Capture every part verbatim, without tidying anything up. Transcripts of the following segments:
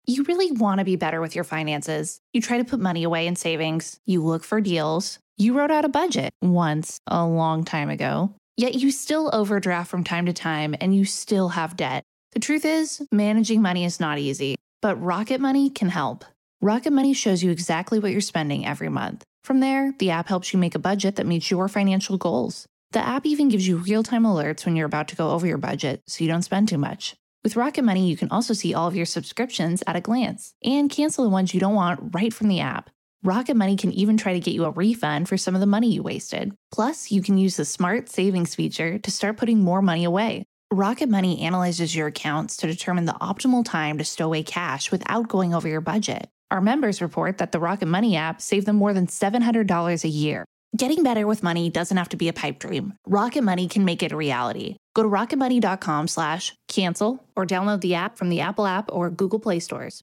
You really want to be better with your finances. You try to put money away in savings. You look for deals. You wrote out a budget once a long time ago. Yet you still overdraft from time to time and you still have debt. The truth is, managing money is not easy, but Rocket Money can help. Rocket Money shows you exactly what you're spending every month. From there, the app helps you make a budget that meets your financial goals. The app even gives you real-time alerts when you're about to go over your budget so you don't spend too much. With Rocket Money, you can also see all of your subscriptions at a glance and cancel the ones you don't want right from the app. Rocket Money can even try to get you a refund for some of the money you wasted. Plus, you can use the Smart Savings feature to start putting more money away. Rocket Money analyzes your accounts to determine the optimal time to stow away cash without going over your budget. Our members report that the Rocket Money app saved them more than seven hundred dollars a year. Getting better with money doesn't have to be a pipe dream. Rocket Money can make it a reality. Go to rocketmoney.com slash cancel or download the app from the Apple app or Google Play stores.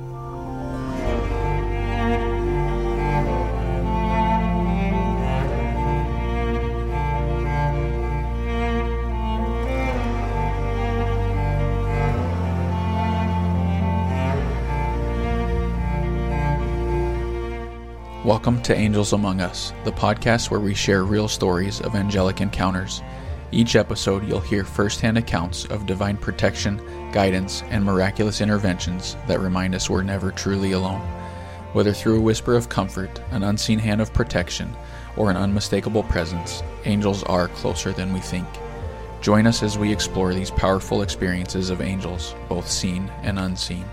Welcome to Angels Among Us, the podcast where we share real stories of angelic encounters. Each episode, you'll hear firsthand accounts of divine protection, guidance, and miraculous interventions that remind us we're never truly alone. Whether through a whisper of comfort, an unseen hand of protection, or an unmistakable presence, angels are closer than we think. Join us as we explore these powerful experiences of angels, both seen and unseen.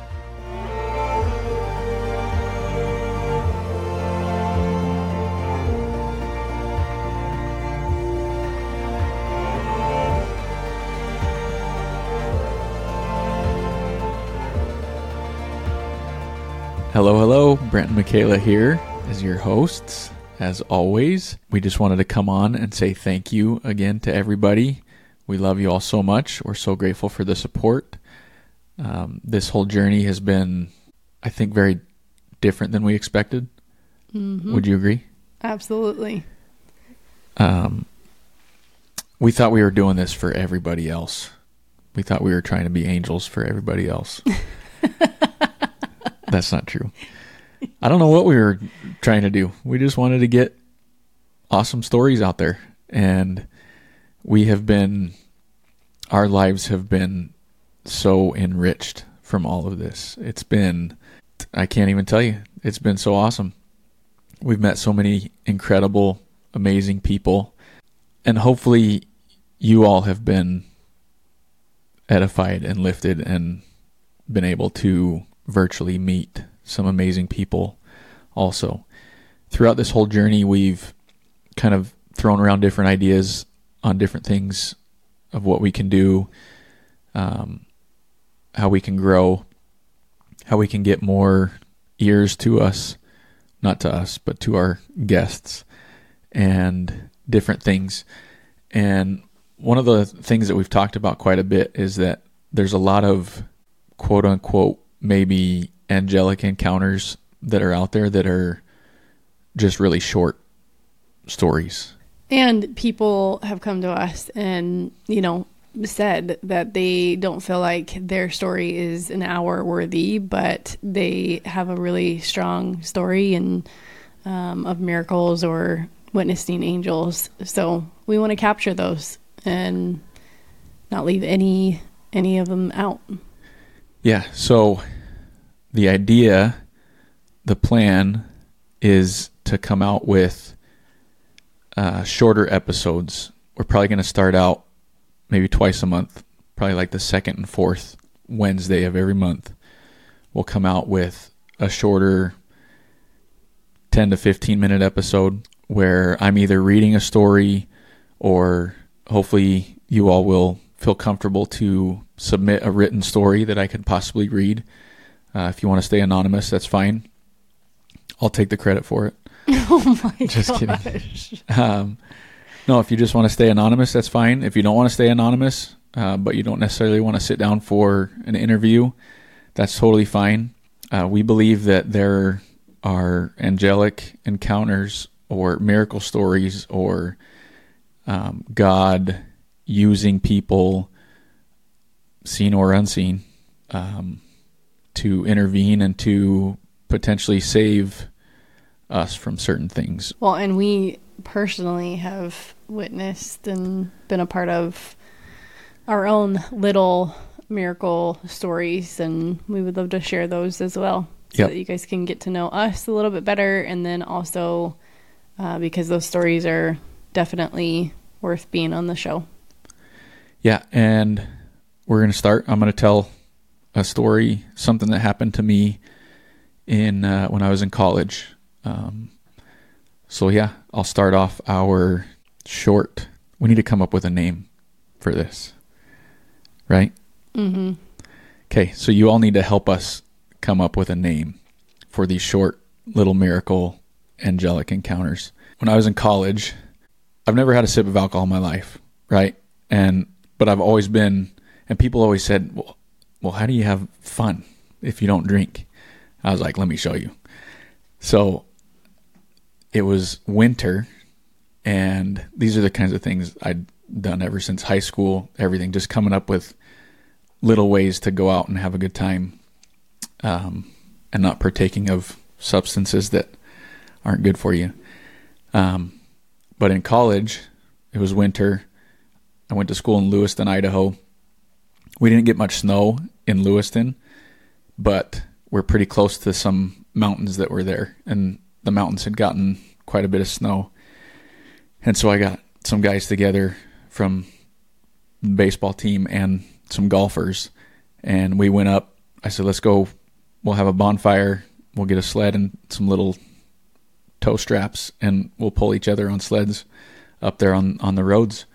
Hello, hello. Brent and Michaela here as your hosts. As always, we just wanted to come on and say thank you again to everybody. We love you all so much. We're so grateful for the support. Um, this whole journey has been, I think, very different than we expected. Mm-hmm. Would you agree? Absolutely. Um, we thought we were doing this for everybody else. We thought we were trying to be angels for everybody else. That's not true. I don't know what we were trying to do. We just wanted to get awesome stories out there. And we have been, our lives have been so enriched from all of this. It's been, I can't even tell you, it's been so awesome. We've met so many incredible, amazing people. And hopefully you all have been edified and lifted and been able to virtually meet some amazing people also. Throughout this whole journey, we've kind of thrown around different ideas on different things of what we can do, um, how we can grow, how we can get more ears to us, not to us, but to our guests, and different things. And one of the things that we've talked about quite a bit is that there's a lot of quote unquote maybe angelic encounters that are out there that are just really short stories. And people have come to us and, you know, said that they don't feel like their story is an hour worthy, but they have a really strong story and um, of miracles or witnessing angels. So we want to capture those and not leave any any of them out. Yeah, so the idea, the plan is to come out with uh, shorter episodes. We're probably going to start out maybe twice a month, probably like the second and fourth Wednesday of every month. We'll come out with a shorter ten to fifteen minute episode where I'm either reading a story or hopefully you all will feel comfortable to submit a written story that I could possibly read. Uh, if you want to stay anonymous, that's fine. I'll take the credit for it. Oh my just gosh. kidding. Um, no, if you just want to stay anonymous, that's fine. If you don't want to stay anonymous, uh, but you don't necessarily want to sit down for an interview, that's totally fine. Uh, we believe that there are angelic encounters or miracle stories or um, God using people, seen or unseen, um, to intervene and to potentially save us from certain things. Well, and we personally have witnessed and been a part of our own little miracle stories, and we would love to share those as well, so Yep. that you guys can get to know us a little bit better, and then also uh, because those stories are definitely worth being on the show. Yeah, and we're going to start. I'm going to tell a story, something that happened to me in uh, when I was in college. Um, so yeah, I'll start off our short. We need to come up with a name for this, right? Mm-hmm. Okay, so you all need to help us come up with a name for these short little miracle angelic encounters. When I was in college, I've never had a sip of alcohol in my life, right? And but I've always been, and people always said, well, well, how do you have fun if you don't drink? I was like, let me show you. So it was winter, and these are the kinds of things I'd done ever since high school, everything, just coming up with little ways to go out and have a good time, um, and not partaking of substances that aren't good for you. Um, but in college, it was winter. I went to school in Lewiston, Idaho. We didn't get much snow in Lewiston, but we're pretty close to some mountains that were there, and the mountains had gotten quite a bit of snow. And so I got some guys together from the baseball team and some golfers, and we went up. I said, let's go. We'll have a bonfire. We'll get a sled and some little tow straps, and we'll pull each other on sleds up there on, on the roads.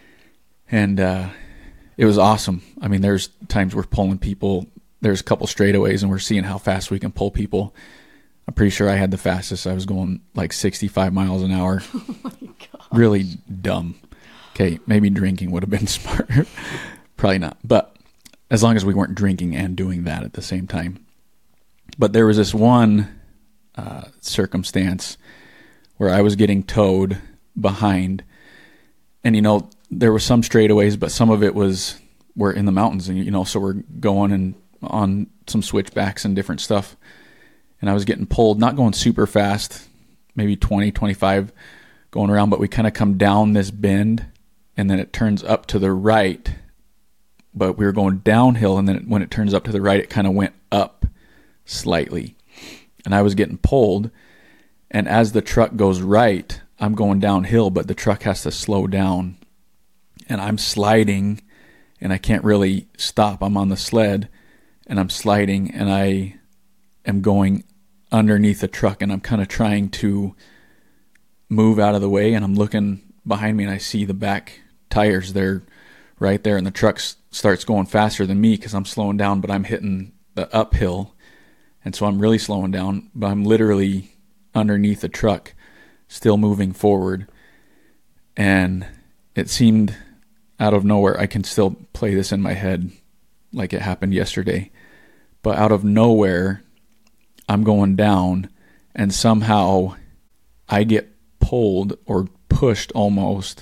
And uh, it was awesome. I mean, there's times we're pulling people. There's a couple straightaways, and we're seeing how fast we can pull people. I'm pretty sure I had the fastest. I was going like sixty-five miles an hour. Oh my God. Really dumb. Okay, maybe drinking would have been smart. Probably not. But as long as we weren't drinking and doing that at the same time. But there was this one uh, circumstance where I was getting towed behind. And, you know, there were some straightaways, but some of it was, we're in the mountains. And, you know, so we're going and on some switchbacks and different stuff. And I was getting pulled, not going super fast, maybe twenty, twenty-five going around, but we kind of come down this bend, and then it turns up to the right. But we were going downhill, and then when it turns up to the right, it kind of went up slightly. And I was getting pulled, and as the truck goes right, I'm going downhill, but the truck has to slow down. And I'm sliding, and I can't really stop. I'm on the sled, and I'm sliding, and I am going underneath the truck, and I'm kind of trying to move out of the way, and I'm looking behind me, and I see the back tires. They're right there, and the truck starts going faster than me because I'm slowing down, but I'm hitting the uphill, and so I'm really slowing down, but I'm literally underneath the truck, still moving forward. And it seemed out of nowhere, I can still play this in my head like it happened yesterday, but out of nowhere, I'm going down, and somehow I get pulled or pushed almost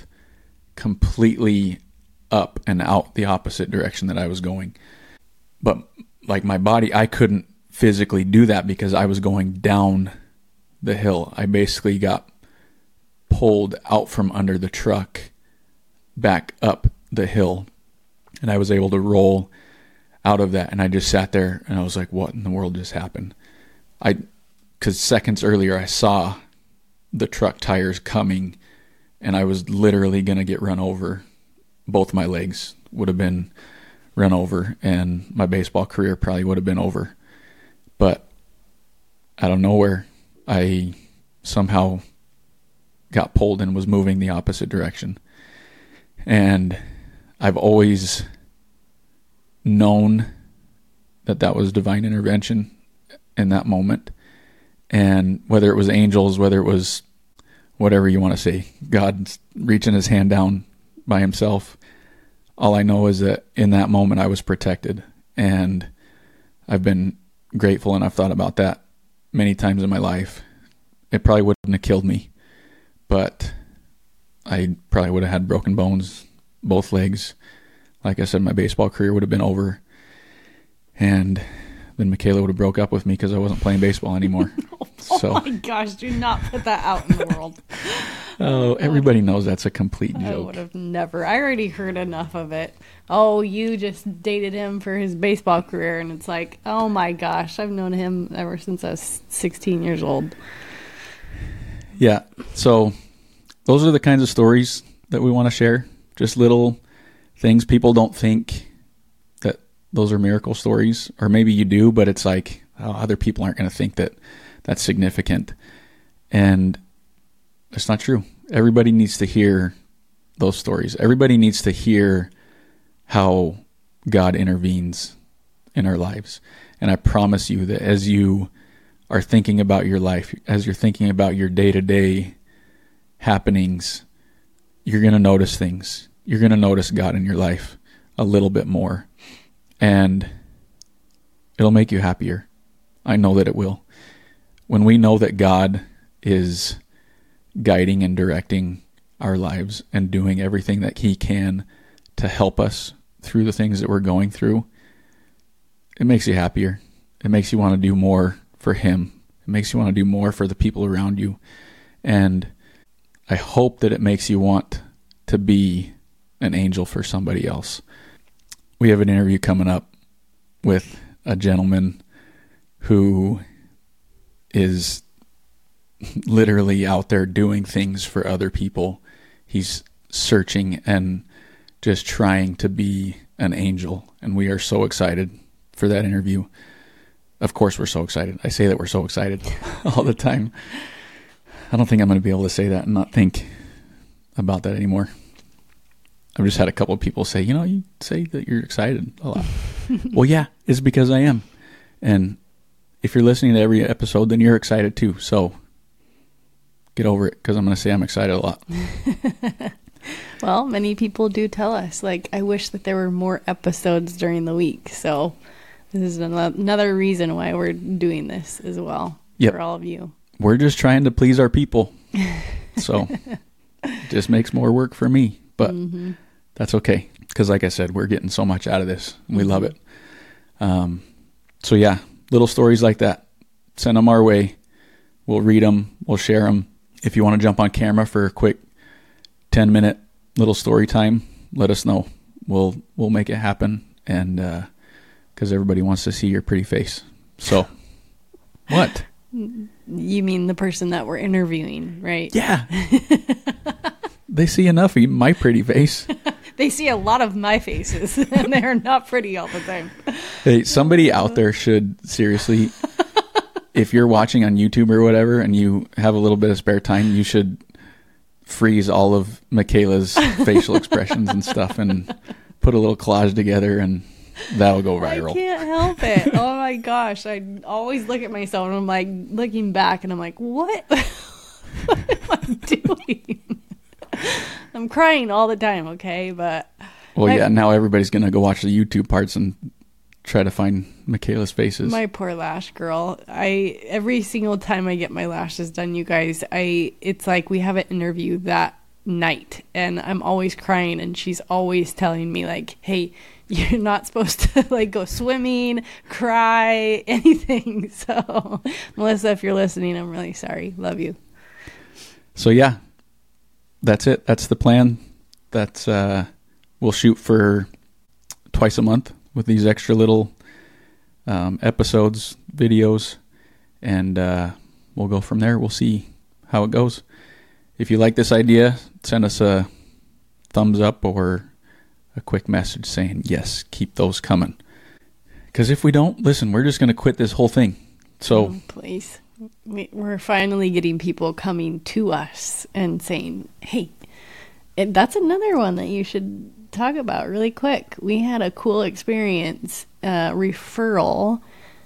completely up and out the opposite direction that I was going. But like my body, I couldn't physically do that because I was going down the hill. I basically got pulled out from under the truck back up the hill, and I was able to roll out of that. And I just sat there, and I was like, what in the world just happened? I, because seconds earlier I saw the truck tires coming, and I was literally going to get run over. Both my legs would have been run over, and my baseball career probably would have been over. But out of nowhere, I somehow got pulled and was moving the opposite direction. And I've always known that that was divine intervention in that moment. And whether it was angels, whether it was whatever you want to say, God reaching his hand down by himself, all I know is that in that moment I was protected. And I've been grateful, and I've thought about that many times in my life. It probably wouldn't have killed me, but I probably would have had broken bones, both legs. Like I said, my baseball career would have been over. And then Michaela would have broke up with me because I wasn't playing baseball anymore. Oh so, my gosh, do not put that out in the world. oh, everybody knows that's a complete I joke. would have never. I already heard enough of it. Oh, you just dated him for his baseball career. And it's like, oh my gosh, I've known him ever since I was sixteen years old. Yeah. So those are the kinds of stories that we want to share. Just little things. People don't think that those are miracle stories, or maybe you do, but it's like, oh, other people aren't going to think that that's significant. And it's not true. Everybody needs to hear those stories. Everybody needs to hear how God intervenes in our lives. And I promise you that as you are thinking about your life, as you're thinking about your day-to-day happenings, you're going to notice things. You're going to notice God in your life a little bit more. And it'll make you happier. I know that it will. When we know that God is guiding and directing our lives and doing everything that He can to help us through the things that we're going through, it makes you happier. It makes you want to do more for Him. It makes you want to do more for the people around you. And I hope that it makes you want to be an angel for somebody else. We have an interview coming up with a gentleman who is literally out there doing things for other people. He's searching and just trying to be an angel. And we are so excited for that interview. Of course, we're so excited. I say that we're so excited all the time. I don't think I'm going to be able to say that and not think about that anymore. I've just had a couple of people say, you know, you say that you're excited a lot. Well, yeah, it's because I am. And if you're listening to every episode, then you're excited too. So get over it, because I'm going to say I'm excited a lot. Well, many people do tell us, like, I wish that there were more episodes during the week. So this is another reason why we're doing this as well. Yep. For all of you. We're just trying to please our people. So it just makes more work for me. But mm-hmm. that's okay, because like I said, we're getting so much out of this. We mm-hmm. love it. Um, so yeah, little stories like that, send them our way. We'll read them. We'll share them. If you want to jump on camera for a quick ten minute little story time, let us know. We'll we'll make it happen. And uh, because everybody wants to see your pretty face. So what? You mean the person that we're interviewing, right? Yeah. They see enough of my pretty face. They see a lot of my faces, and they're not pretty all the time. Hey, somebody out there should seriously, if you're watching on YouTube or whatever, and you have a little bit of spare time, you should freeze all of Michaela's facial expressions and stuff, and put a little collage together, and that'll go viral. I can't help it. Oh my gosh, I always look at myself, and I'm like looking back, and I'm like, what? What am I doing? I'm crying all the time, okay? But well, yeah, now everybody's going to go watch the YouTube parts and try to find Michaela's faces. My poor lash girl. I every single time I get my lashes done, you guys, I it's like we have an interview that night, and I'm always crying, and she's always telling me like, "Hey, you're not supposed to like go swimming, cry, anything." So, Melissa, if you're listening, I'm really sorry. Love you. So yeah. That's it. That's the plan. That's uh, we'll shoot for twice a month with these extra little um, episodes, videos, and uh, we'll go from there. We'll see how it goes. If you like this idea, send us a thumbs up or a quick message saying, yes, keep those coming. Because if we don't, listen, we're just going to quit this whole thing. So oh, please. We're finally getting people coming to us and saying, hey, and that's another one that you should talk about really quick. We had a cool experience, uh, referral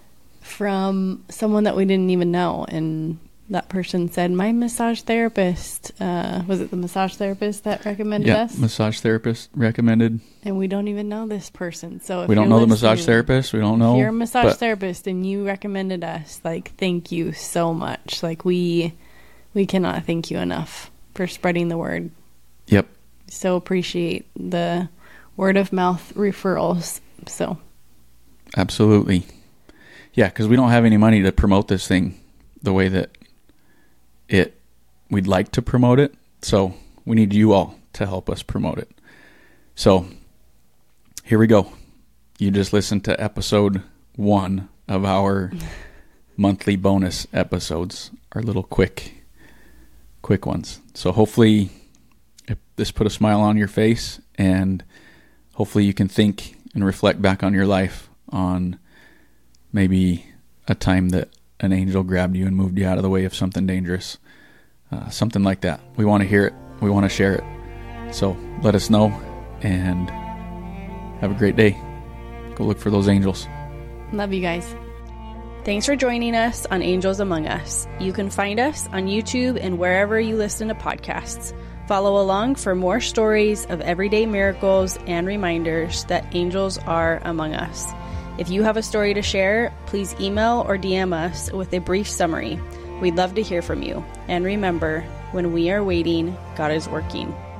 from someone that we didn't even know. And that person said, my massage therapist, uh, was it the massage therapist that recommended yeah, us? Massage therapist recommended. And we don't even know this person. So if we don't know the massage therapist. We don't know. If you're a massage therapist and you recommended us, like, thank you so much. Like, we, we cannot thank you enough for spreading the word. Yep. So appreciate the word of mouth referrals. So. Absolutely. Yeah, because we don't have any money to promote this thing the way that it we'd like to promote it. So we need you all to help us promote it. So here we go. You just listened to episode one of our monthly bonus episodes, our little quick, quick ones. So hopefully if this put a smile on your face, and hopefully you can think and reflect back on your life on maybe a time that an angel grabbed you and moved you out of the way of something dangerous. Uh, something like that. We want to hear it. We want to share it. So let us know, and have a great day. Go look for those angels. Love you guys. Thanks for joining us on Angels Among Us. You can find us on YouTube and wherever you listen to podcasts. Follow along for more stories of everyday miracles and reminders that angels are among us. If you have a story to share, please email or D M us with a brief summary. We'd love to hear from you. And remember, when we are waiting, God is working.